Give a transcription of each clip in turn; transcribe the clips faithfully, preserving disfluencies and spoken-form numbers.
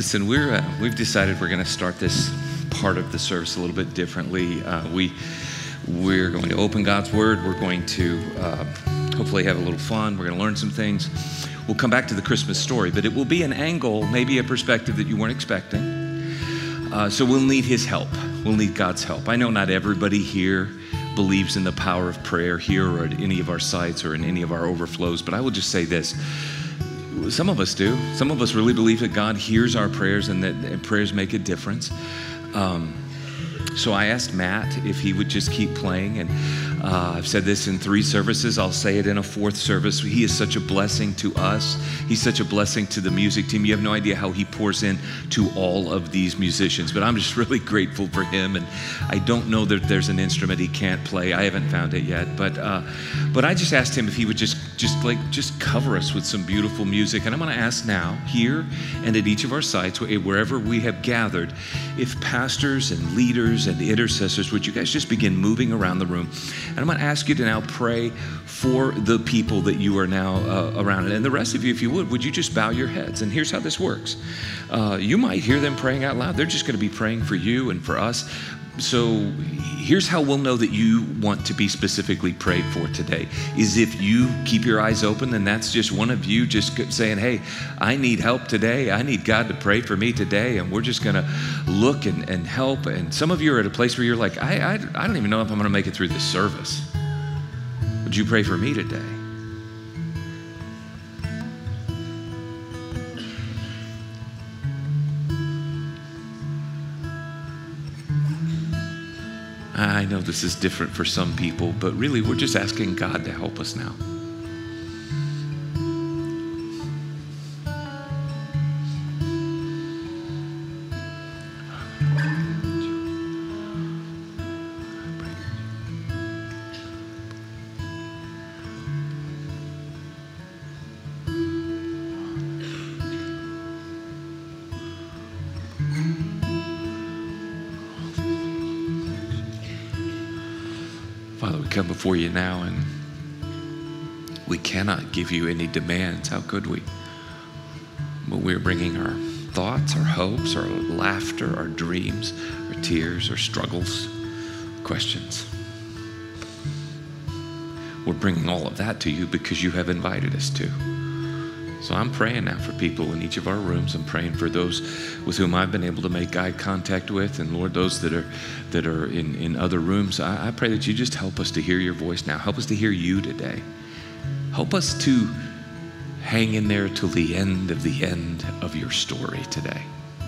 Listen, we're uh, we've decided we're going to start this part of the service a little bit differently. Uh, we we're going to open God's Word. We're going to uh, hopefully have a little fun. We're going to learn some things. We'll come back to the Christmas story, but it will be an angle, maybe a perspective that you weren't expecting. Uh, so we'll need His help. We'll need God's help. I know not everybody here believes in the power of prayer here or at any of our sites or in any of our overflows, but I will just say this. Some of us do. Some of us really believe that God hears our prayers and that prayers make a difference. Um, so I asked Matt if he would just keep playing, and uh, I've said this in three services. I'll say it in a fourth service. He is such a blessing to us. He's such a blessing to the music team. You have no idea how he pours in to all of these musicians, but I'm just really grateful for him, and I don't know that there's an instrument he can't play. I haven't found it yet, but uh, but I just asked him if he would just just like just cover us with some beautiful music, and I'm going to ask now here and at each of our sites, wherever we have gathered, if pastors and leaders and intercessors, would you guys just begin moving around the room? And I'm going to ask you to now pray for the people that you are now uh, around. And the rest of you, if you would, would you just bow your heads? And here's how this works. Uh, you might hear them praying out loud. They're just going to be praying for you and for us. So here's how we'll know that you want to be specifically prayed for today, is if you keep your eyes open, and that's just one of you just saying, hey, I need help today. I need God to pray for me today. And we're just going to look and, and help. And some of you are at a place where you're like, I, I, I don't even know if I'm going to make it through this service. Would you pray for me today? I know this is different for some people, but really we're just asking God to help us now. Father, we come before you now, and we cannot give you any demands. How could we? But we're bringing our thoughts, our hopes, our laughter, our dreams, our tears, our struggles, questions. We're bringing all of that to you because you have invited us to. So I'm praying now for people in each of our rooms. I'm praying for those with whom I've been able to make eye contact with, and Lord, those that are that are in, in other rooms. I, I pray that you just help us to hear your voice now. Help us to hear you today. Help us to hang in there till the end of the end of your story today.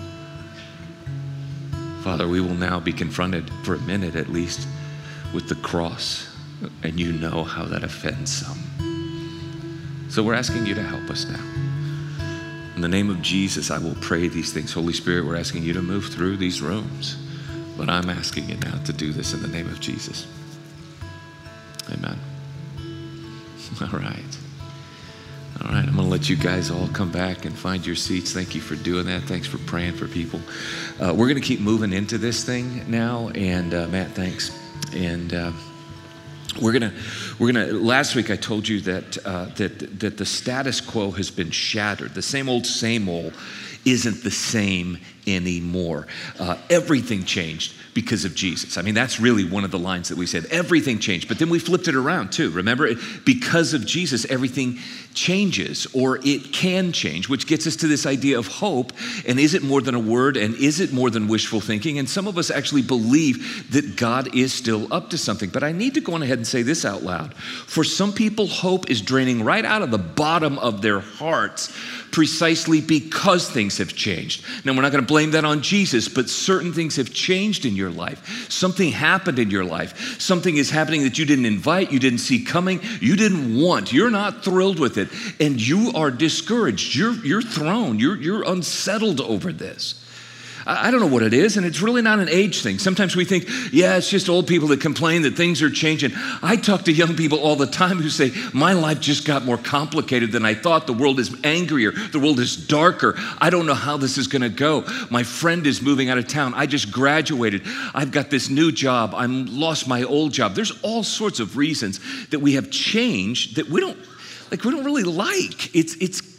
Father, we will now be confronted for a minute at least with the cross, and you know how that offends some. So we're asking you to help us now. In the name of Jesus, I will pray these things. Holy Spirit, we're asking you to move through these rooms. But I'm asking you now to do this in the name of Jesus. Amen. All right. All right, I'm going to let you guys all come back and find your seats. Thank you for doing that. Thanks for praying for people. Uh, we're going to keep moving into this thing now. And uh, Matt, thanks. And... Uh, We're gonna, we're gonna. Last week I told you that uh, that that the status quo has been shattered. The same old, same old, isn't the same anymore. Uh, everything changed because of Jesus. I mean, that's really one of the lines that we said. Everything changed, but then we flipped it around too. Remember, because of Jesus, everything changes, or it can change, which gets us to this idea of hope. And is it more than a word? And is it more than wishful thinking? And some of us actually believe that God is still up to something. But I need to go on ahead and say this out loud. For some people, hope is draining right out of the bottom of their hearts, precisely because things have changed. Now, we're not going to blame that on Jesus, but certain things have changed in your life. Something happened in your life. Something is happening that you didn't invite, you didn't see coming, you didn't want. You're not thrilled with it, and you are discouraged. You're, you're thrown. You're, you're unsettled over this. I don't know what it is, and it's really not an age thing. Sometimes we think, yeah, it's just old people that complain that things are changing. I talk to young people all the time who say, my life just got more complicated than I thought. The world is angrier. The world is darker. I don't know how this is going to go. My friend is moving out of town. I just graduated. I've got this new job. I lost my old job. There's all sorts of reasons that we have changed that we don't, like, we don't really like. It's, it's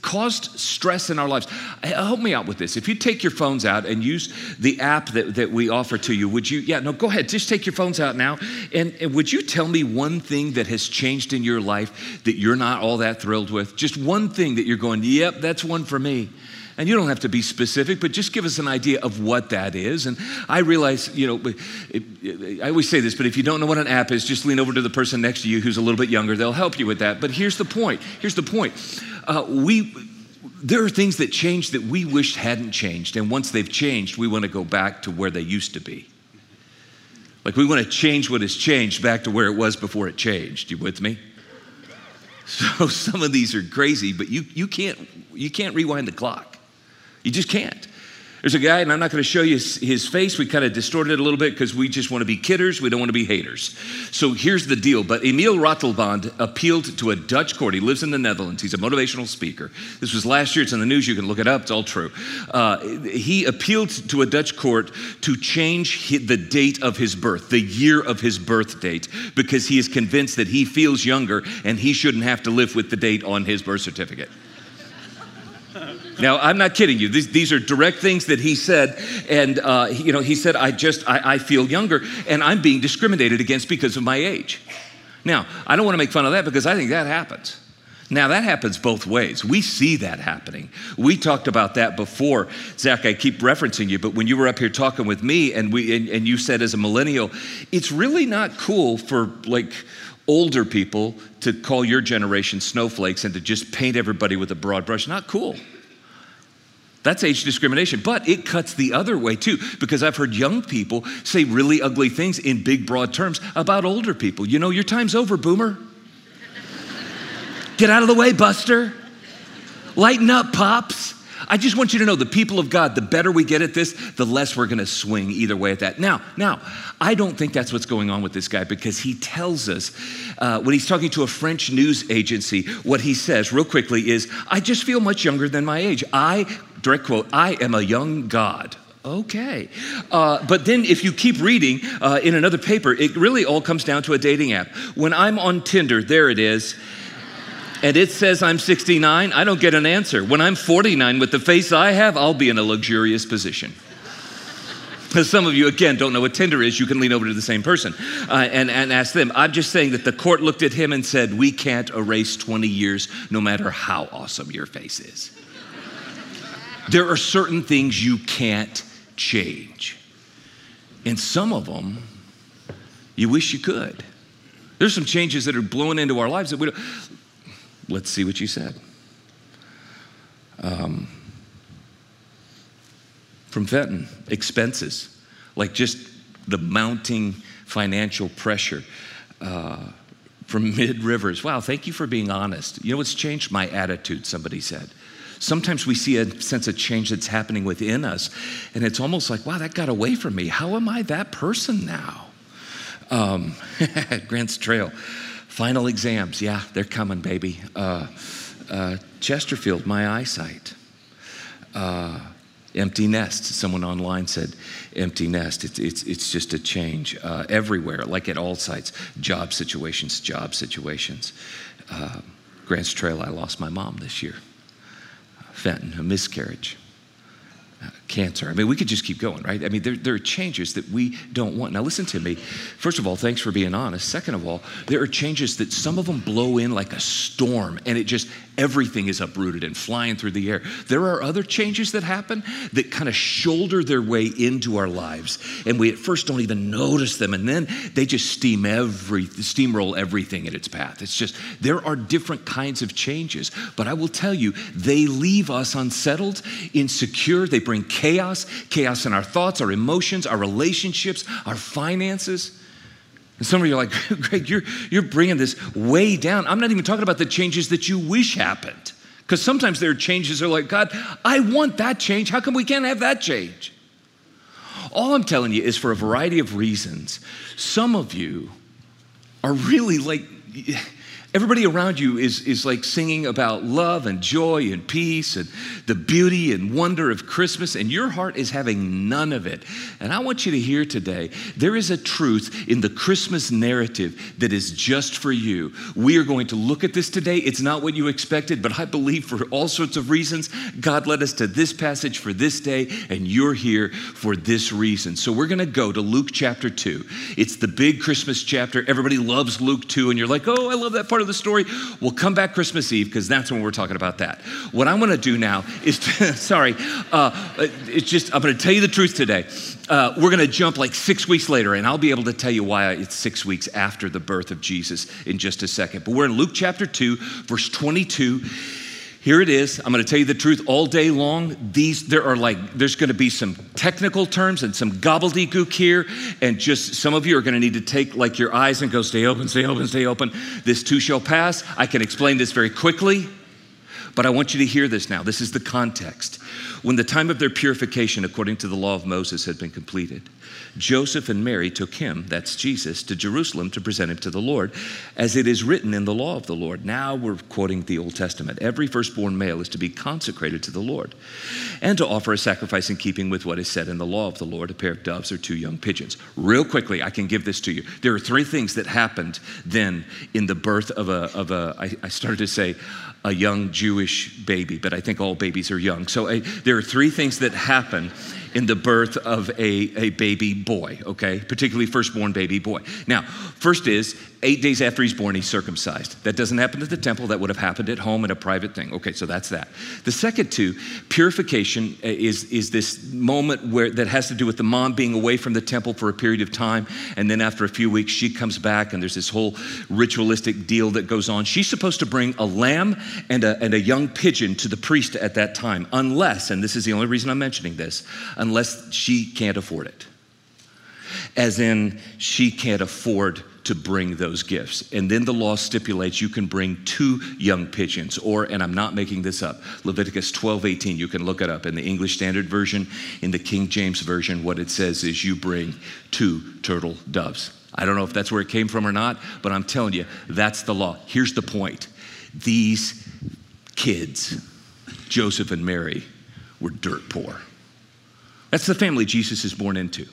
caused stress in our lives. Help me out with this. If you take your phones out and use the app that, that we offer to you, would you, yeah, no, go ahead. Just take your phones out now. And, and would you tell me one thing that has changed in your life that you're not all that thrilled with? Just one thing that you're going, yep, that's one for me. And you don't have to be specific, but just give us an idea of what that is. And I realize, you know, it, it, I always say this, but if you don't know what an app is, just lean over to the person next to you who's a little bit younger. They'll help you with that. But here's the point. Here's the point. Uh, we, there are things that change that we wish hadn't changed. And once they've changed, we want to go back to where they used to be. Like we want to change what has changed back to where it was before it changed. You with me? So some of these are crazy, but you, you can't, you can't rewind the clock. You just can't. There's a guy, and I'm not going to show you his, his face. We kind of distorted it a little bit because we just want to be kidders. We don't want to be haters. So here's the deal. But Emil Ratelband appealed to a Dutch court. He lives in the Netherlands. He's a motivational speaker. This was last year. It's in the news. You can look it up. It's all true. Uh, he appealed to a Dutch court to change the date of his birth, the year of his birth date, because he is convinced that he feels younger and he shouldn't have to live with the date on his birth certificate. Now, I'm not kidding you. These, these are direct things that he said. And, uh, you know, he said, I just, I, I feel younger and I'm being discriminated against because of my age. Now, I don't want to make fun of that because I think that happens. Now, that happens both ways. We see that happening. We talked about that before. Zach, I keep referencing you, but when you were up here talking with me and we and, and you said as a millennial, it's really not cool for like older people to call your generation snowflakes and to just paint everybody with a broad brush. Not cool. That's age discrimination, but it cuts the other way too, because I've heard young people say really ugly things in big, broad terms about older people. You know, your time's over, boomer. Get out of the way, Buster. Lighten up, Pops. I just want you to know the people of God, the better we get at this, the less we're going to swing either way at that. Now, now, I don't think that's what's going on with this guy because he tells us uh, when he's talking to a French news agency, what he says real quickly is, I just feel much younger than my age. I, direct quote, I am a young God. Okay. Uh, but then if you keep reading uh, in another paper, it really all comes down to a dating app. When I'm on Tinder, there it is. And it says I'm sixty-nine, I don't get an answer. When I'm forty-nine with the face I have, I'll be in a luxurious position. As some of you, again, don't know what Tinder is, you can lean over to the same person uh, and, and ask them. I'm just saying that the court looked at him and said, we can't erase twenty years no matter how awesome your face is. There are certain things you can't change. And some of them, you wish you could. There's some changes that are blowing into our lives that we don't. Let's see what you said. Um, from Fenton, expenses, like just the mounting financial pressure. Uh, from Mid Rivers, wow, thank you for being honest. You know what's changed? My attitude, somebody said. Sometimes we see a sense of change that's happening within us, and it's almost like, wow, that got away from me. How am I that person now? Um, Grant's Trail. Final exams, yeah, they're coming, baby. Uh, uh, Chesterfield, my eyesight. Uh, empty nest, someone online said empty nest. It's, it's, it's just a change uh, everywhere, like at all sites. Job situations, job situations. Uh, Grant's Trail, I lost my mom this year. Fenton, a miscarriage. Uh, cancer. I mean, we could just keep going, right? I mean, there, there are changes that we don't want. Now, listen to me. First of all, thanks for being honest. Second of all, there are changes that some of them blow in like a storm, and it just, everything is uprooted and flying through the air. There are other changes that happen that kind of shoulder their way into our lives, and we at first don't even notice them, and then they just steam every, steamroll everything in its path. It's just, there are different kinds of changes, but I will tell you, they leave us unsettled, insecure. They bring chaos, chaos in our thoughts, our emotions, our relationships, our finances. And some of you are like, Greg, you're, you're bringing this way down. I'm not even talking about the changes that you wish happened. Because sometimes there are changes that are like, God, I want that change. How come we can't have that change? All I'm telling you is for a variety of reasons, some of you are really like, everybody around you is, is like singing about love and joy and peace and the beauty and wonder of Christmas, and your heart is having none of it. And I want you to hear today, there is a truth in the Christmas narrative that is just for you. We are going to look at this today. It's not what you expected, but I believe for all sorts of reasons, God led us to this passage for this day, and you're here for this reason. So we're going to go to Luke chapter two. It's the big Christmas chapter. Everybody loves Luke two, and you're like, oh, I love that part of the story. We'll come back Christmas Eve, because that's when we're talking about that. What I'm going to do now is, to, sorry, uh, it's just, I'm going to tell you the truth today. Uh, we're going to jump like six weeks later, and I'll be able to tell you why it's six weeks after the birth of Jesus in just a second. But we're in Luke chapter two, verse twenty-two. Here it is. I'm going to tell you the truth all day long. These, there are like, there's going to be some technical terms and some gobbledygook here. And just some of you are going to need to take like your eyes and go, stay open, stay open, stay open. This too shall pass. I can explain this very quickly, but I want you to hear this now. This is the context. When the time of their purification, according to the law of Moses, had been completed, Joseph and Mary took him, that's Jesus, to Jerusalem to present him to the Lord, as it is written in the law of the Lord. Now we're quoting the Old Testament. Every firstborn male is to be consecrated to the Lord and to offer a sacrifice in keeping with what is said in the law of the Lord, a pair of doves or two young pigeons. Real quickly, I can give this to you. There are three things that happened then in the birth of a, of a I, I started to say, a young Jewish baby, but I think all babies are young. So a, there are three things that happen in the birth of a, a baby boy, okay? Particularly firstborn baby boy. Now, first is, eight days after he's born, he's circumcised. That doesn't happen at the temple. That would have happened at home in a private thing. Okay, so that's that. The second two, purification is, is this moment where that has to do with the mom being away from the temple for a period of time, and then after a few weeks, she comes back, and there's this whole ritualistic deal that goes on. She's supposed to bring a lamb and a, and a young pigeon to the priest at that time, unless, and this is the only reason I'm mentioning this, unless she can't afford it. As in, she can't afford to bring those gifts. And then the law stipulates you can bring two young pigeons, or, and I'm not making this up, Leviticus twelve eighteen, you can look it up in the English Standard Version. In the King James Version, what it says is you bring two turtle doves. I don't know if that's where it came from or not, but I'm telling you, that's the law. Here's the point. These kids, Joseph and Mary, were dirt poor. That's the family Jesus is born into.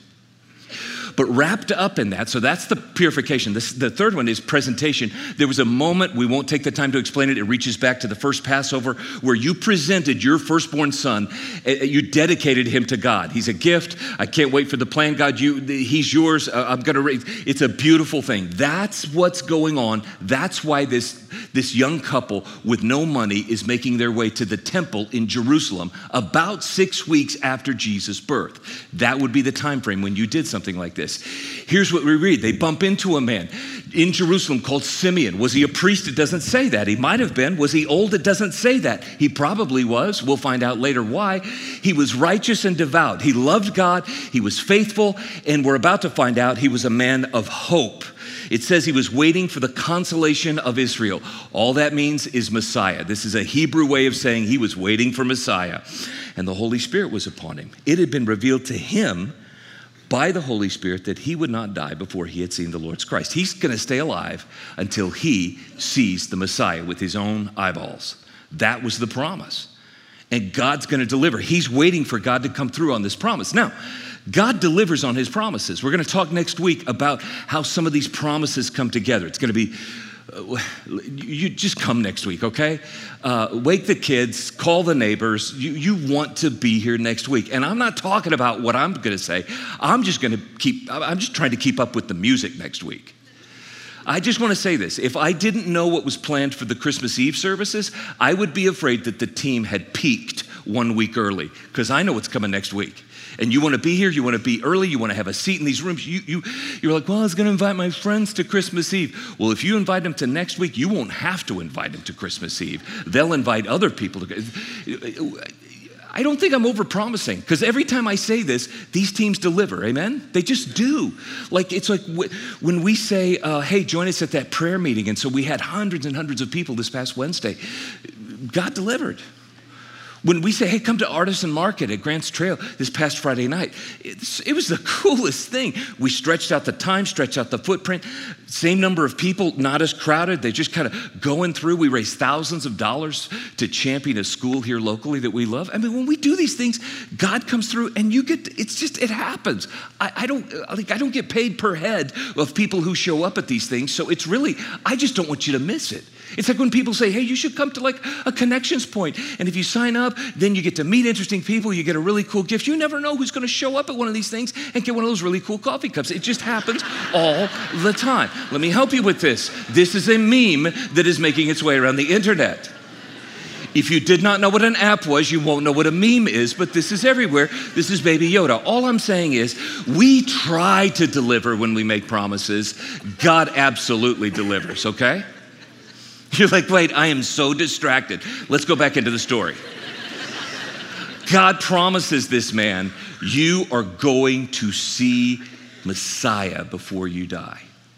But wrapped up in that, so that's the purification. This, the third one is presentation. There was a moment, we won't take the time to explain it, it reaches back to the first Passover, where you presented your firstborn son, you dedicated him to God. He's a gift. I can't wait for the plan, God. You, he's yours. I'm going to raise. It's a beautiful thing. That's what's going on. That's why this, this young couple with no money is making their way to the temple in Jerusalem about six weeks after Jesus' birth. That would be the time frame when you did something like this. Here's what we read. They bump into a man in Jerusalem called Simeon. Was he a priest? It doesn't say that. He might have been. Was he old? It doesn't say that. He probably was. We'll find out later why. He was righteous and devout. He loved God. He was faithful. And we're about to find out he was a man of hope. It says he was waiting for the consolation of Israel. All that means is Messiah. This is a Hebrew way of saying he was waiting for Messiah. And the Holy Spirit was upon him. It had been revealed to him by the Holy Spirit that he would not die before he had seen the Lord's Christ. He's going to stay alive until he sees the Messiah with his own eyeballs. That was the promise. And God's going to deliver. He's waiting for God to come through on this promise. Now, God delivers on his promises. We're going to talk next week about how some of these promises come together. It's going to be, uh, you just come next week, okay? Uh, wake the kids, call the neighbors. You, you want to be here next week. And I'm not talking about what I'm going to say. I'm just going to keep, I'm just trying to keep up with the music next week. I just want to say this. If I didn't know what was planned for the Christmas Eve services, I would be afraid that the team had peaked one week early, because I know what's coming next week. And you want to be here, you want to be early, you want to have a seat in these rooms. You, you, you're like, well, I was going to invite my friends to Christmas Eve. Well, if you invite them to next week, you won't have to invite them to Christmas Eve. They'll invite other people to. I don't think I'm over-promising, because every time I say this, these teams deliver, amen? They just do. Like, it's like when we say, uh, hey, join us at that prayer meeting, and so we had hundreds and hundreds of people this past Wednesday. God delivered. When we say, hey, come to Artisan Market at Grants Trail this past Friday night, it's, it was the coolest thing. We stretched out the time, stretched out the footprint, same number of people, not as crowded. They just kind of going through. We raised thousands of dollars to champion a school here locally that we love. I mean, when we do these things, God comes through and you get, it's just, it happens. I, I don't, like, I don't get paid per head of people who show up at these things. So it's really, I just don't want you to miss it. It's like when people say, hey, you should come to like a connections point. And if you sign up, then you get to meet interesting people. You get a really cool gift. You never know who's going to show up at one of these things and get one of those really cool coffee cups. It just happens all the time. Let me help you with this. This is a meme that is making its way around the internet. If you did not know what an app was, you won't know what a meme is, but this is everywhere. This is Baby Yoda. All I'm saying is we try to deliver when we make promises. God absolutely delivers, okay? You're like, wait, I am so distracted. Let's go back into the story. God promises this man, you are going to see Messiah before you die.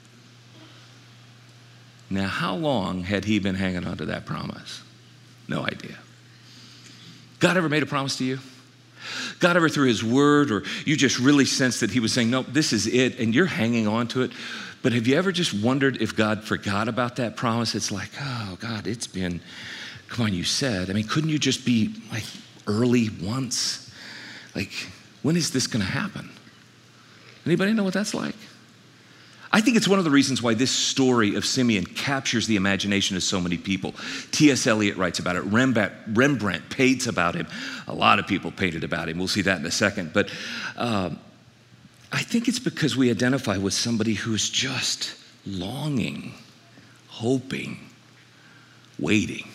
Now, how long had he been hanging on to that promise? No idea. God ever made a promise to you? God ever through his word, or you just really sensed that he was saying, no, this is it, and you're hanging on to it? But have you ever just wondered if God forgot about that promise? It's like, oh, God, it's been, come on, you said. I mean, couldn't you just be like early once? Like, when is this going to happen? Anybody know what that's like? I think it's one of the reasons why this story of Simeon captures the imagination of so many people. T S Eliot writes about it. Rembrandt, Rembrandt paints about him. A lot of people painted about him. We'll see that in a second. But um, I think it's because we identify with somebody who's just longing, hoping, waiting.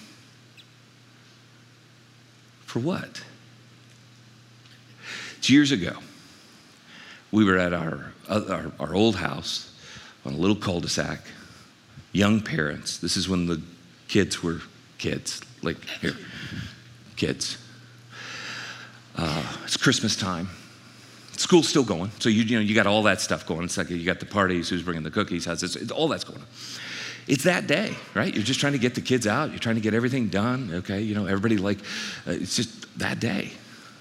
For what? It's years ago. We were at our, our, our old house on a little cul-de-sac, young parents. This is when the kids were kids, like here, kids. Uh, it's Christmas time. School's still going, so you, you know, you got all that stuff going. It's like you got the parties, who's bringing the cookies, how's this, it's, all that's going on. It's that day, right? You're just trying to get the kids out. You're trying to get everything done, okay? You know, everybody like, uh, it's just that day.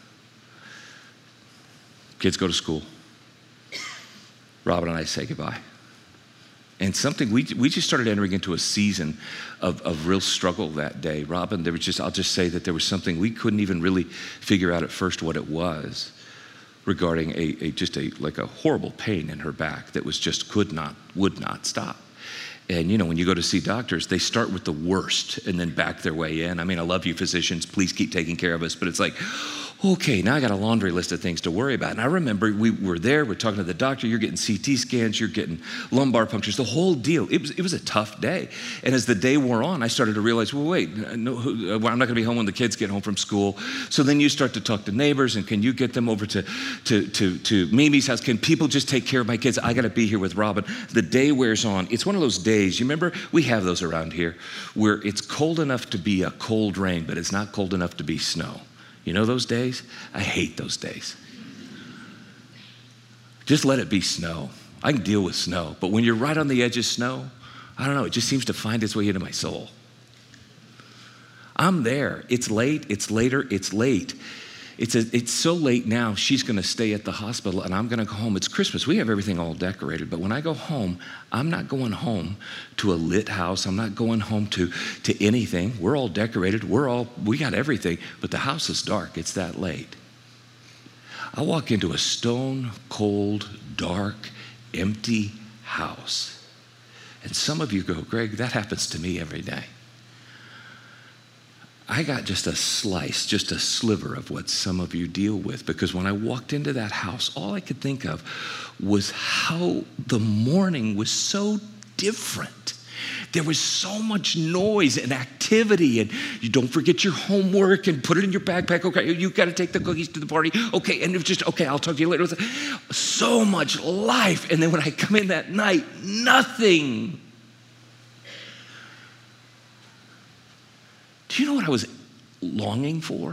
Kids go to school. Robin and I say goodbye. And something, we we just started entering into a season of, of real struggle that day. Robin, there was just, I'll just say that there was something we couldn't even really figure out at first what it was, regarding a, a just a like a horrible pain in her back that was just could not, would not stop. And you know, when you go to see doctors, they start with the worst and then back their way in. I mean, I love you physicians, please keep taking care of us, but it's like, okay, now I got a laundry list of things to worry about. And I remember we were there, we're talking to the doctor, you're getting C T scans, you're getting lumbar punctures, the whole deal. It was it was a tough day. And as the day wore on, I started to realize, well, wait, no, I'm not gonna be home when the kids get home from school. So then you start to talk to neighbors, and can you get them over to, to, to, to Mimi's house? Can people just take care of my kids? I gotta be here with Robin. The day wears on. It's one of those days, you remember, we have those around here, where it's cold enough to be a cold rain, but it's not cold enough to be snow. You know those days? I hate those days. Just let it be snow. I can deal with snow. But when you're right on the edge of snow, I don't know, it just seems to find its way into my soul. I'm there. It's late, it's later, it's late. It's, a, it's so late now, she's gonna stay at the hospital and I'm gonna go home. It's Christmas, we have everything all decorated, but when I go home, I'm not going home to a lit house. I'm not going home to, to anything. We're all decorated, we're all, we got everything, but the house is dark, it's that late. I walk into a stone cold, dark, empty house. And some of you go, Greg, that happens to me every day. I got just a slice, just a sliver of what some of you deal with, because when I walked into that house, all I could think of was how the morning was so different. There was so much noise and activity, and you don't forget your homework and put it in your backpack. Okay, you got to take the cookies to the party. Okay, and it was just, okay, I'll talk to you later. So much life. And then when I come in that night, nothing. Do you know what I was longing for?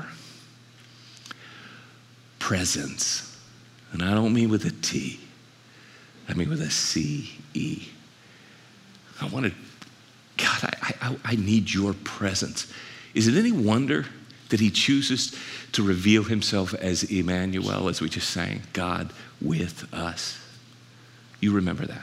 Presence. And I don't mean with a T. I mean with a C E. I wanted, God, I, I, I need your presence. Is it any wonder that he chooses to reveal himself as Emmanuel, as we just sang, God with us. You remember that.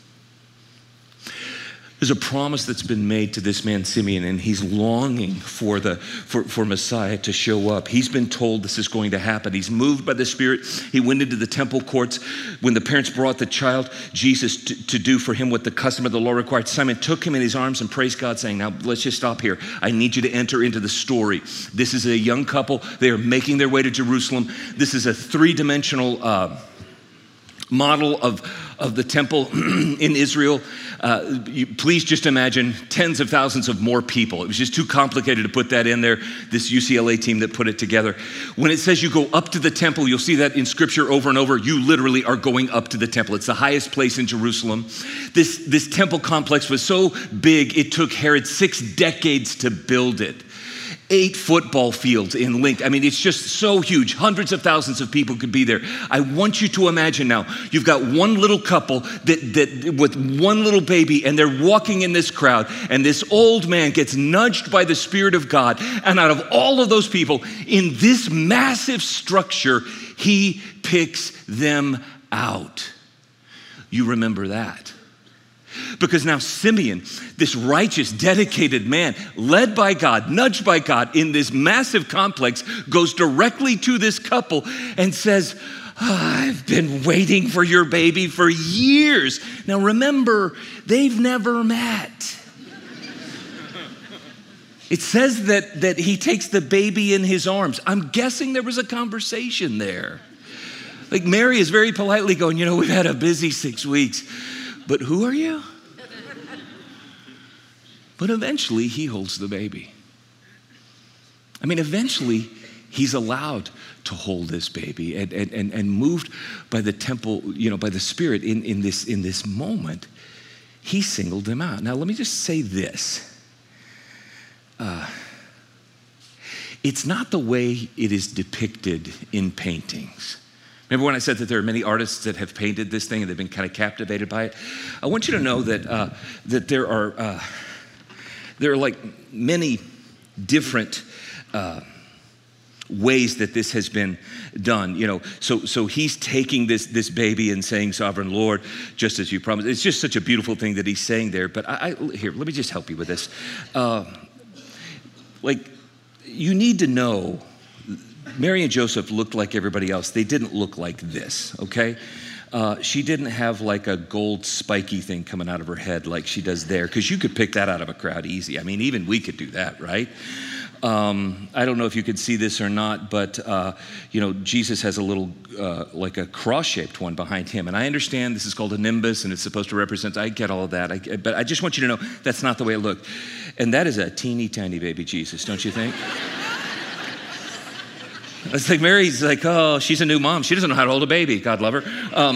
There's a promise that's been made to this man Simeon, and he's longing for the for, for Messiah to show up. He's been told this is going to happen. He's moved by the Spirit. He went into the temple courts when the parents brought the child Jesus to, to do for him what the custom of the law required. Simon took him in his arms and praised God, saying, now let's just stop here. I need you to enter into the story. This is a young couple. They are making their way to Jerusalem. This is a three-dimensional uh, model of, of the temple in Israel. Uh, you, please just imagine tens of thousands of more people. It was just too complicated to put that in there, this U C L A team that put it together. When it says you go up to the temple, you'll see that in scripture over and over. You literally are going up to the temple. It's the highest place in Jerusalem. This, this temple complex was so big, it took Herod six decades to build it. Eight football fields in length. I mean, it's just so huge. Hundreds of thousands of people could be there. I want you to imagine now, you've got one little couple that, that with one little baby, and they're walking in this crowd, and this old man gets nudged by the Spirit of God, and out of all of those people, in this massive structure, he picks them out. You remember that. Because now Simeon, this righteous, dedicated man, led by God, nudged by God in this massive complex, goes directly to this couple and says, oh, I've been waiting for your baby for years. Now remember, they've never met. It says that, that he takes the baby in his arms. I'm guessing there was a conversation there. Like Mary is very politely going, you know, we've had a busy six weeks. But who are you? But eventually he holds the baby. I mean, eventually he's allowed to hold this baby and, and, and, and moved by the temple, you know, by the Spirit in, in, this, in this moment, he singled him out. Now, let me just say this. Uh, it's not the way it is depicted in paintings. Remember when I said that there are many artists that have painted this thing and they've been kind of captivated by it? I want you to know that uh, that there are uh, there are like many different uh, ways that this has been done. You know, so so he's taking this this baby and saying, "Sovereign Lord, just as you promised." It's just such a beautiful thing that he's saying there. But I, I here, let me just help you with this. Uh, like, you need to know. Mary and Joseph looked like everybody else. They didn't look like this, okay? Uh, she didn't have like a gold spiky thing coming out of her head like she does there, because you could pick that out of a crowd easy. I mean, even we could do that, right? Um, I don't know if you could see this or not, but, uh, you know, Jesus has a little, uh, like a cross-shaped one behind him. And I understand this is called a nimbus, and it's supposed to represent, I get all of that. I, but I just want you to know that's not the way it looked. And that is a teeny tiny baby Jesus, don't you think? It's like Mary's like, oh, she's a new mom. She doesn't know how to hold a baby. God love her. Um,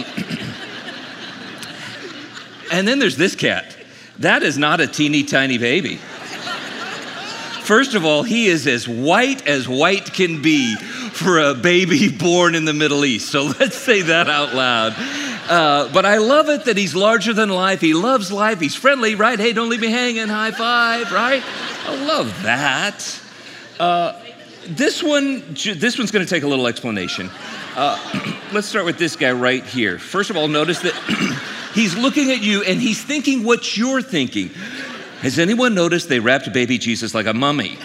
and then there's this cat. That is not a teeny tiny baby. First of all, he is as white as white can be for a baby born in the Middle East. So let's say that out loud. Uh, but I love it that he's larger than life. He loves life. He's friendly, right? Hey, don't leave me hanging. High five, right? I love that. Uh, This one, this one's going to take a little explanation. Uh, let's start with this guy right here. First of all, notice that he's looking at you and he's thinking what you're thinking. Has anyone noticed they wrapped baby Jesus like a mummy?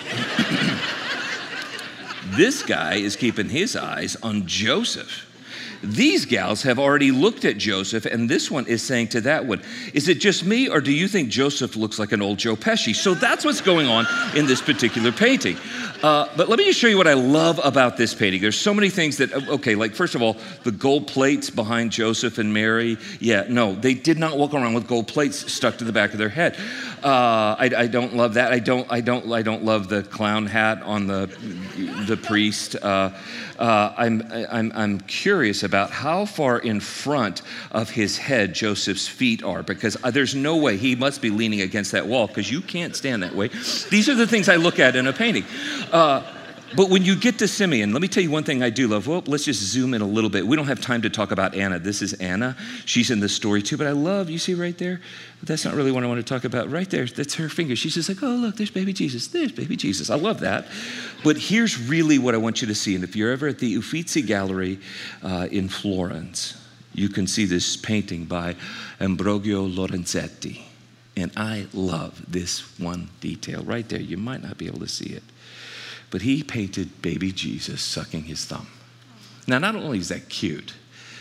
This guy is keeping his eyes on Joseph. These gals have already looked at Joseph, and this one is saying to that one, is it just me, or do you think Joseph looks like an old Joe Pesci? So that's what's going on in this particular painting. Uh, but let me just show you what I love about this painting. There's so many things that, okay, like first of all, the gold plates behind Joseph and Mary. Yeah, no, they did not walk around with gold plates stuck to the back of their head. Uh, I, I don't love that. I don't, I don't, I don't love the clown hat on the, the priest. Uh, uh, I'm, I'm, I'm curious about how far in front of his head Joseph's feet are, because there's no way he must be leaning against that wall, because you can't stand that way. These are the things I look at in a painting. Uh, But when you get to Simeon, let me tell you one thing I do love. Well, let's just zoom in a little bit. We don't have time to talk about Anna. This is Anna. She's in this story too, but I love, you see right there? But that's not really what I want to talk about. Right there, that's her finger. She's just like, oh, look, there's baby Jesus. There's baby Jesus. I love that. But here's really what I want you to see. And if you're ever at the Uffizi Gallery uh, in Florence, you can see this painting by Ambrogio Lorenzetti. And I love this one detail right there. You might not be able to see it. But he painted baby Jesus sucking his thumb. Now, not only is that cute,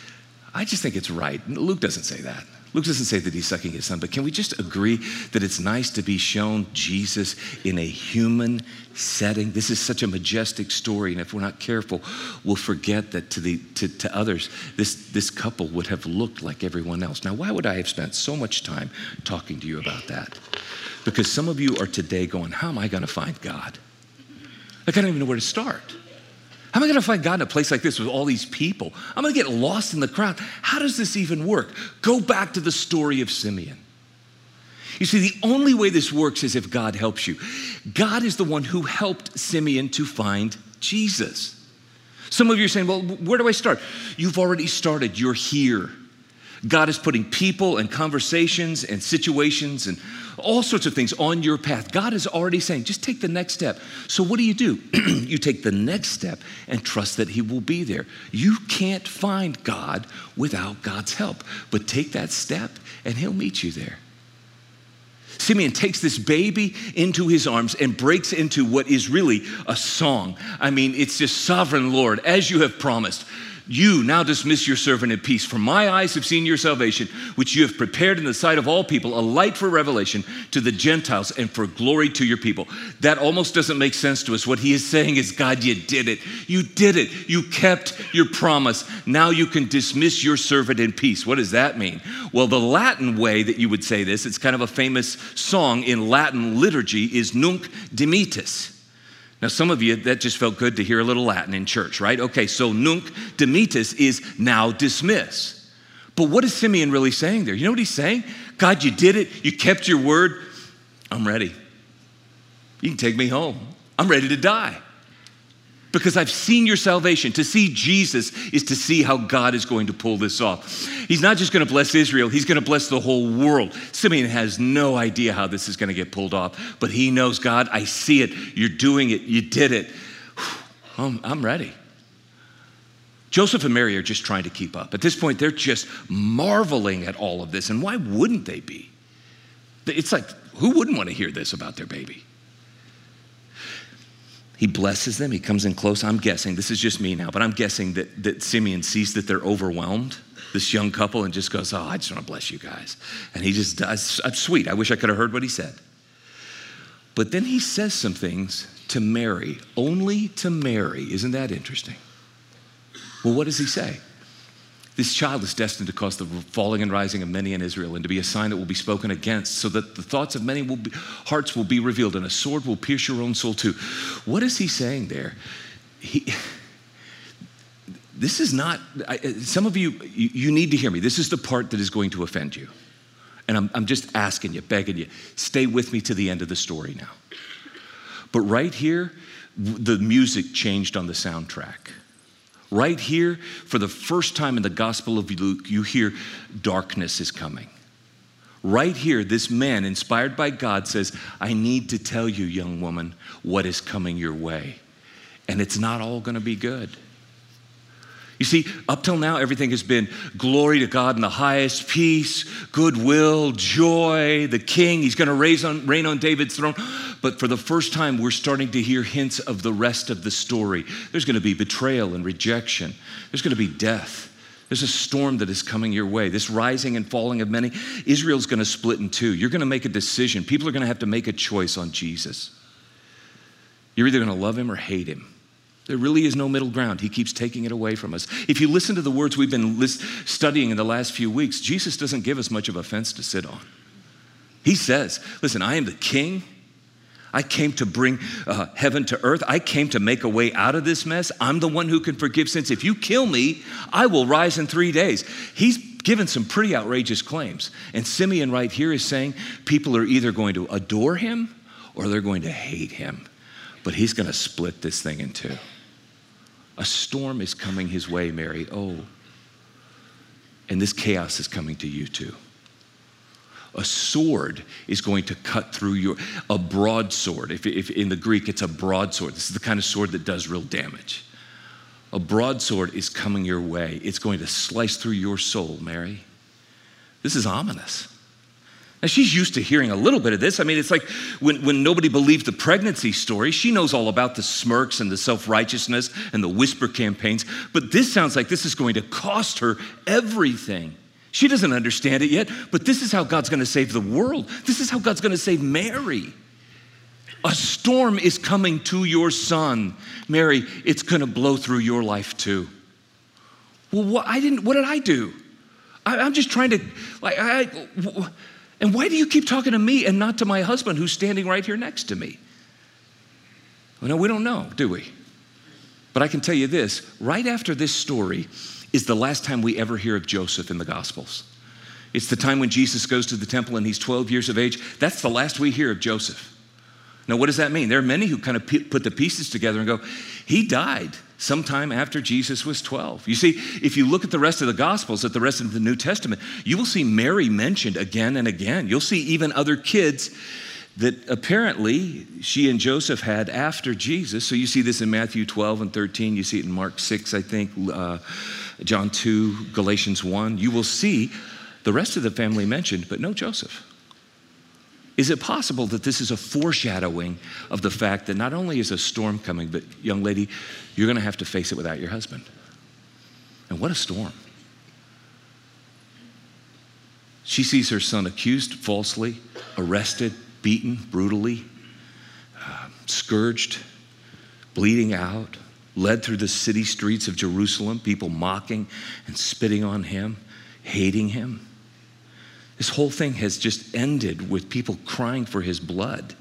I just think it's right. Luke doesn't say that. Luke doesn't say that he's sucking his thumb, but can we just agree that it's nice to be shown Jesus in a human setting? This is such a majestic story, and if we're not careful, we'll forget that to the to, to others, this, this couple would have looked like everyone else. Now, why would I have spent so much time talking to you about that? Because some of you are today going, how am I going to find God? Like, I don't even know where to start. How am I going to find God in a place like this with all these people? I'm going to get lost in the crowd. How does this even work? Go back to the story of Simeon. You see, the only way this works is if God helps you. God is the one who helped Simeon to find Jesus. Some of you are saying, well, where do I start? You've already started. You're here. God is putting people and conversations and situations and all sorts of things on your path. God is already saying, just take the next step. So what do you do? You take the next step and trust that he will be there. You can't find God without God's help, but take that step and he'll meet you there. Simeon takes this baby into his arms and breaks into what is really a song. I mean, it's just, sovereign Lord, as you have promised, you now dismiss your servant in peace. For my eyes have seen your salvation, which you have prepared in the sight of all people, a light for revelation to the Gentiles and for glory to your people. That almost doesn't make sense to us. What he is saying is, God, you did it. You did it. You kept your promise. Now you can dismiss your servant in peace. What does that mean? Well, the Latin way that you would say this, it's kind of a famous song in Latin liturgy, is Nunc dimittis. Now, some of you, that just felt good to hear a little Latin in church, right? Okay, so nunc dimittis is now dismiss. But what is Simeon really saying there? You know what he's saying? God, you did it. You kept your word. I'm ready. You can take me home. I'm ready to die. Because I've seen your salvation. To see Jesus is to see how God is going to pull this off. He's not just going to bless Israel, he's going to bless the whole world. Simeon has no idea how this is going to get pulled off, but he knows, God, I see it. You're doing it. You did it. I'm, I'm ready. Joseph and Mary are just trying to keep up. At this point, they're just marveling at all of this. And why wouldn't they be? It's like, who wouldn't want to hear this about their baby? He blesses them. He comes in close. I'm guessing, this is just me now, but I'm guessing that, that Simeon sees that they're overwhelmed, this young couple, and just goes, oh, I just want to bless you guys. And he just does. I'm sweet. I wish I could have heard what he said. But then he says some things to Mary, only to Mary. Isn't that interesting? Well, what does he say? This child is destined to cause the falling and rising of many in Israel, and to be a sign that will be spoken against, so that the thoughts of many will be, hearts will be revealed, and a sword will pierce your own soul too. What is he saying there? He, this is not, I, some of you, you, you need to hear me. This is the part that is going to offend you. And I'm, I'm just asking you, begging you, stay with me to the end of the story now. But right here, the music changed on the soundtrack. Right here, for the first time in the Gospel of Luke, you hear darkness is coming. Right here, this man, inspired by God, says, I need to tell you, young woman, what is coming your way. And it's not all going to be good. You see, up till now, everything has been glory to God in the highest, peace, goodwill, joy, the king. He's going to reign on, reign on David's throne. But for the first time, we're starting to hear hints of the rest of the story. There's going to be betrayal and rejection. There's going to be death. There's a storm that is coming your way. This rising and falling of many. Israel's going to split in two. You're going to make a decision. People are going to have to make a choice on Jesus. You're either going to love him or hate him. There really is no middle ground. He keeps taking it away from us. If you listen to the words we've been list- studying in the last few weeks, Jesus doesn't give us much of a fence to sit on. He says, listen, I am the king. I came to bring uh, heaven to earth. I came to make a way out of this mess. I'm the one who can forgive sins. If you kill me, I will rise in three days. He's given some pretty outrageous claims. And Simeon right here is saying people are either going to adore him or they're going to hate him. but he's going to split this thing in two. A storm is coming his way, Mary. Oh, and this chaos is coming to you too. A sword is going to cut through your, a broadsword. If, if in the Greek, it's a broadsword. This is the kind of sword that does real damage. A broadsword is coming your way. It's going to slice through your soul, Mary. This is ominous. Now, she's used to hearing a little bit of this. I mean, it's like when, when nobody believed the pregnancy story, she knows all about the smirks and the self-righteousness and the whisper campaigns. But this sounds like this is going to cost her everything. She doesn't understand it yet, but this is how God's going to save the world. This is how God's going to save Mary. A storm is coming to your son. Mary, it's going to blow through your life too. Well, what, I didn't, what did I do? I, I'm just trying to, like, I, and why do you keep talking to me and not to my husband who's standing right here next to me? Well, no, we don't know, do we? But I can tell you this, right after this story is the last time we ever hear of Joseph in the Gospels. It's the time when Jesus goes to the temple and he's twelve years of age. That's the last we hear of Joseph. Now, what does that mean? There are many who kind of put the pieces together and go, he died sometime after Jesus was twelve. You see, if you look at the rest of the Gospels, at the rest of the New Testament, you will see Mary mentioned again and again. You'll see even other kids that apparently she and Joseph had after Jesus. So you see this in Matthew twelve and thirteen. You see it in Mark six, I think, uh, John two, Galatians one. You will see the rest of the family mentioned, but no Joseph. Is it possible that this is a foreshadowing of the fact that not only is a storm coming, but young lady, you're going to have to face it without your husband? And what a storm. She sees her son accused falsely, arrested, beaten brutally, uh, scourged, bleeding out, led through the city streets of Jerusalem, people mocking and spitting on him, hating him. This whole thing has just ended with people crying for his blood.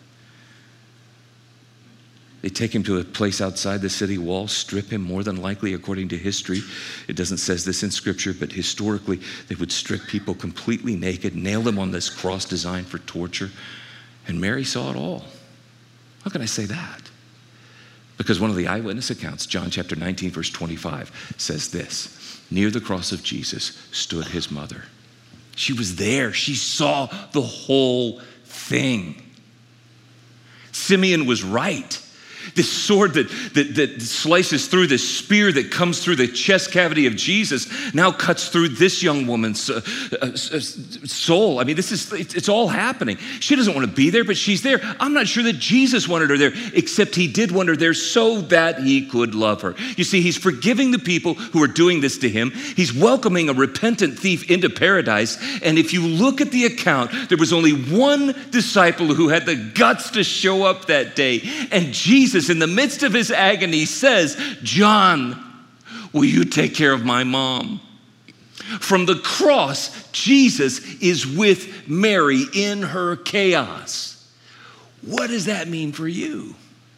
They take him to a place outside the city wall, strip him, more than likely, according to history. It doesn't say this in scripture, but historically, they would strip people completely naked, nail them on this cross designed for torture. And Mary saw it all. How can I say that? Because one of the eyewitness accounts, John chapter nineteen, verse twenty-five, says this: near the cross of Jesus stood his mother. She was there. She saw the whole thing. Simeon was right. This sword that, that, that slices through, this spear that comes through the chest cavity of Jesus now cuts through this young woman's uh, uh, soul. I mean, this is, it's all happening. She doesn't want to be there, but she's there. I'm not sure that Jesus wanted her there, except he did want her there so that he could love her. You see, he's forgiving the people who are doing this to him. He's welcoming a repentant thief into paradise. And if you look at the account, there was only one disciple who had the guts to show up that day. And Jesus, in the midst of his agony, says, John, will you take care of my mom? From the cross, Jesus is with Mary in her chaos. What does that mean for you?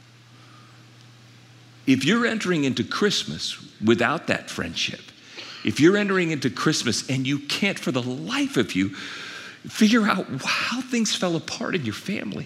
If you're entering into Christmas without that friendship, if you're entering into Christmas and you can't for the life of you figure out how things fell apart in your family,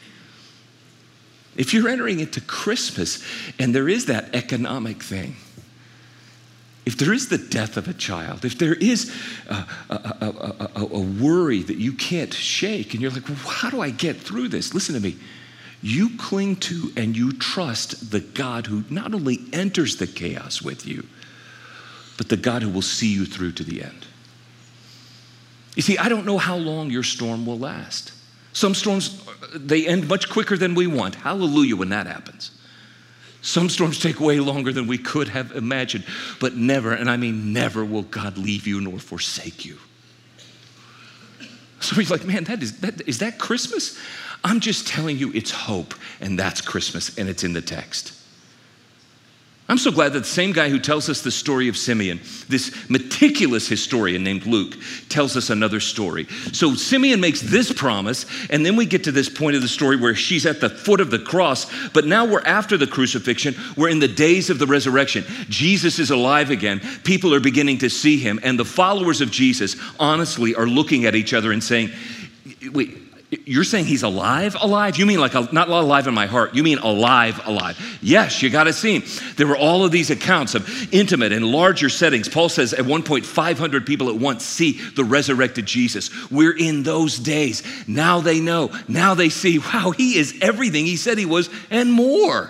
if you're entering into Christmas and there is that economic thing, if there is the death of a child, if there is a, a, a, a, a worry that you can't shake and you're like, well, how do I get through this? Listen to me. You cling to and you trust the God who not only enters the chaos with you, but the God who will see you through to the end. You see, I don't know how long your storm will last. Some storms, they end much quicker than we want. Hallelujah when that happens. Some storms take way longer than we could have imagined, but never, and I mean never, will God leave you nor forsake you. So he's like, man, that is, that, is that Christmas? I'm just telling you it's hope, and that's Christmas, and it's in the text. I'm so glad that the same guy who tells us the story of Simeon, this meticulous historian named Luke, tells us another story. So Simeon makes this promise, and then we get to this point of the story where she's at the foot of the cross, but now we're after the crucifixion. We're in the days of the resurrection. Jesus is alive again. People are beginning to see him, and the followers of Jesus honestly are looking at each other and saying, wait, You're saying he's alive, alive? You mean like, a, not alive in my heart. You mean alive, alive. Yes, you got to see him. There were all of these accounts of intimate and larger settings. Paul says at one point, five hundred people at once see the resurrected Jesus. We're in those days. Now they know. Now they see, wow, he is everything he said he was and more.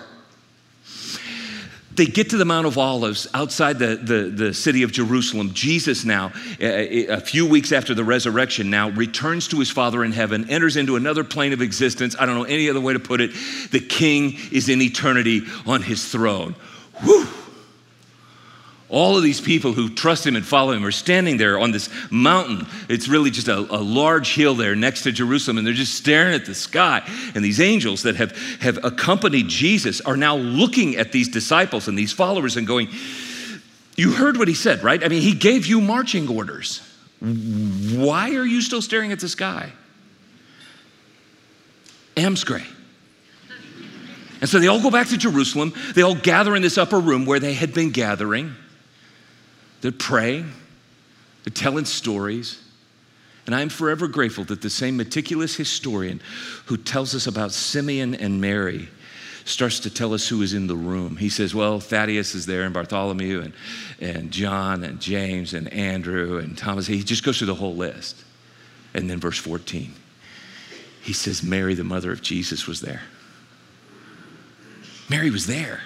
They get to the Mount of Olives outside the, the, the city of Jerusalem. Jesus now, a few weeks after the resurrection now, returns to his Father in heaven, enters into another plane of existence. I don't know any other way to put it. The King is in eternity on his throne. Whew. All of these people who trust him and follow him are standing there on this mountain. It's really just a, a large hill there next to Jerusalem, and they're just staring at the sky. And these angels that have, have accompanied Jesus are now looking at these disciples and these followers and going, you heard what he said, right? I mean, he gave you marching orders. Why are you still staring at the sky? Amscray. And so they all go back to Jerusalem. They all gather in this upper room where they had been gathering. They're praying, they're telling stories. And I'm forever grateful that the same meticulous historian who tells us about Simeon and Mary starts to tell us who is in the room. He says, well, Thaddeus is there and Bartholomew and, and John and James and Andrew and Thomas. He just goes through the whole list. And then verse fourteen, he says, Mary, the mother of Jesus, was there. Mary was there.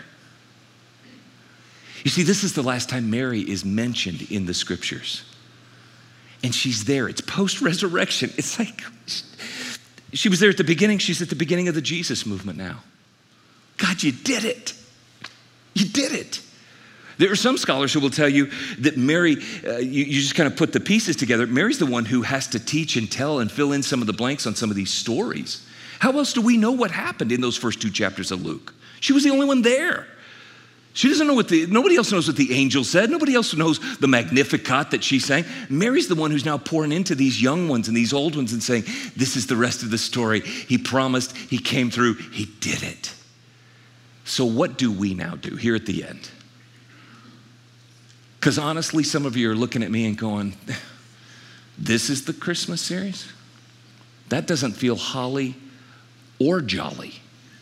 You see, this is the last time Mary is mentioned in the scriptures. And she's there. It's post-resurrection. It's like, she was there at the beginning. She's at the beginning of the Jesus movement now. God, you did it. You did it. There are some scholars who will tell you that Mary, uh, you, you just kind of put the pieces together. Mary's the one who has to teach and tell and fill in some of the blanks on some of these stories. How else do we know what happened in those first two chapters of Luke? She was the only one there. She doesn't know what the, nobody else knows what the angel said. Nobody else knows the Magnificat that she sang. Mary's the one who's now pouring into these young ones and these old ones and saying, this is the rest of the story. He promised, he came through, he did it. So what do we now do here at the end? Because honestly, some of you are looking at me and going, this is the Christmas series? That doesn't feel holly or jolly.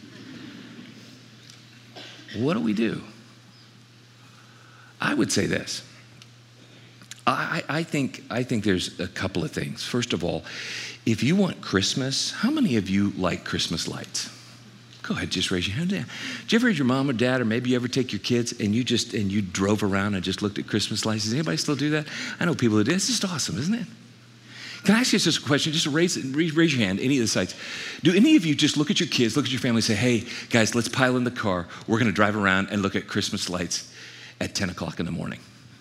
What do we do? I would say this. I, I, think, I think there's a couple of things. First of all, if you want Christmas, how many of you like Christmas lights? Go ahead, just raise your hand. Did you ever have your mom or dad, or maybe you ever take your kids and you just and you drove around and just looked at Christmas lights? Does anybody still do that? I know people who do. It's just awesome, isn't it? Can I ask you just a question? Just raise, raise your hand, any of the sites. Do any of you just look at your kids, look at your family, and say, hey, guys, let's pile in the car. We're going to drive around and look at Christmas lights at ten o'clock in the morning?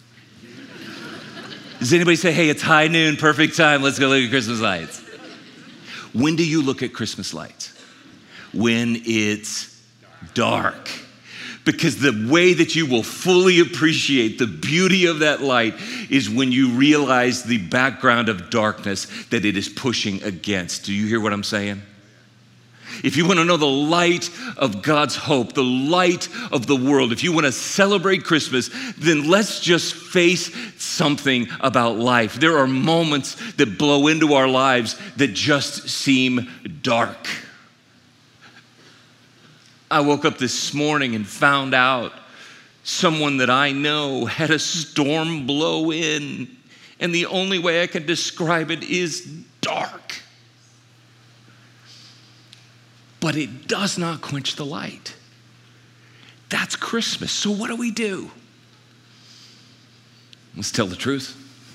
Does anybody say, hey, it's high noon, perfect time, let's go look at Christmas lights? When do you look at Christmas lights? When it's dark. Because the way that you will fully appreciate the beauty of that light is when you realize the background of darkness that it is pushing against. Do you hear what I'm saying? If you want to know the light of God's hope, the light of the world, if you want to celebrate Christmas, then let's just face something about life. There are moments that blow into our lives that just seem dark. I woke up this morning and found out someone that I know had a storm blow in, and the only way I can describe it is dark. But it does not quench the light. That's Christmas. So what do we do? Let's tell the truth.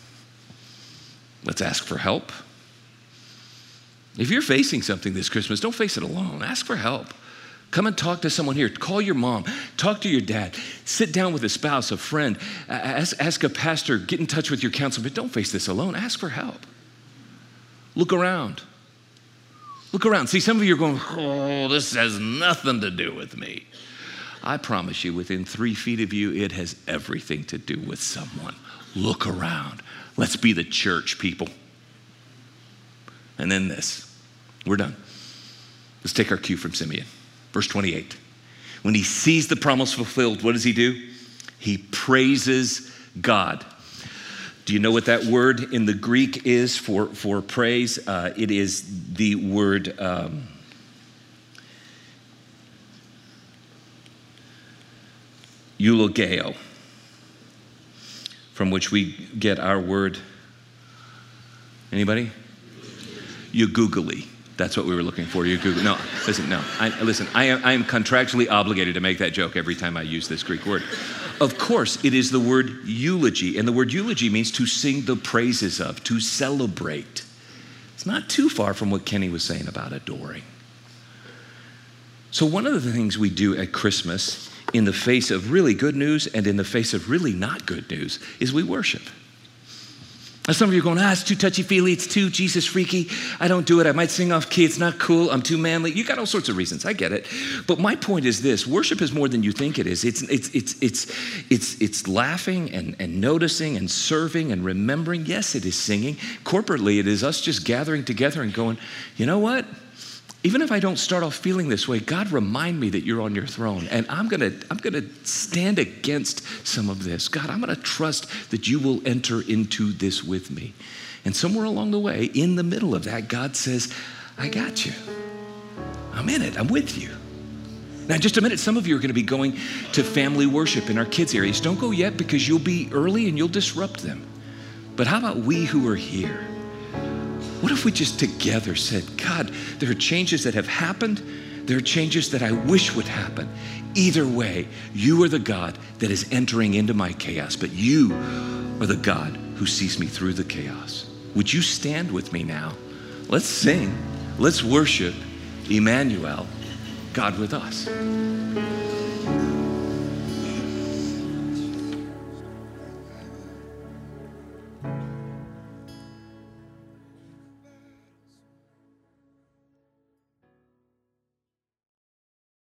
Let's ask for help. If you're facing something this Christmas, don't face it alone. Ask for help. Come and talk to someone here. Call your mom. Talk to your dad. Sit down with a spouse, a friend. Ask, ask a pastor. Get in touch with your counselor. But don't face this alone. Ask for help. Look around. Look around. See, some of you are going, oh, this has nothing to do with me. I promise you, within three feet of you, it has everything to do with someone. Look around. Let's be the church, people. And then this. We're done. Let's take our cue from Simeon. Verse twenty-eight. When he sees the promise fulfilled, what does he do? He praises God. Do you know what that word in the Greek is for, for praise? Uh, it is the word um, eulogeo, from which we get our word. Anybody? Eugoogly. That's what we were looking for. Eugoogly. No, listen, no. I, listen, I am, I am contractually obligated to make that joke every time I use this Greek word. Of course, it is the word eulogy, and the word eulogy means to sing the praises of, to celebrate. It's not too far from what Kenny was saying about adoring. So one of the things we do at Christmas, in the face of really good news and in the face of really not good news, is we worship. Now some of you are going, ah, it's too touchy-feely, it's too Jesus freaky, I don't do it, I might sing off key, it's not cool, I'm too manly. You got all sorts of reasons, I get it. But my point is this, worship is more than you think it is. It's it's it's it's it's it's laughing and, and noticing and serving and remembering. Yes, it is singing. Corporately, it is us just gathering together and going, you know what? Even if I don't start off feeling this way, God, remind me that you're on your throne. And I'm gonna, I'm gonna stand against some of this. God, I'm gonna trust that you will enter into this with me. And somewhere along the way, in the middle of that, God says, I got you. I'm in it, I'm with you. Now, in just a minute, some of you are gonna be going to family worship in our kids' areas. Don't go yet because you'll be early and you'll disrupt them. But how about we who are here? What if we just together said, God, there are changes that have happened. There are changes that I wish would happen. Either way, you are the God that is entering into my chaos, but you are the God who sees me through the chaos. Would you stand with me now? Let's sing. Let's worship Emmanuel, God with us.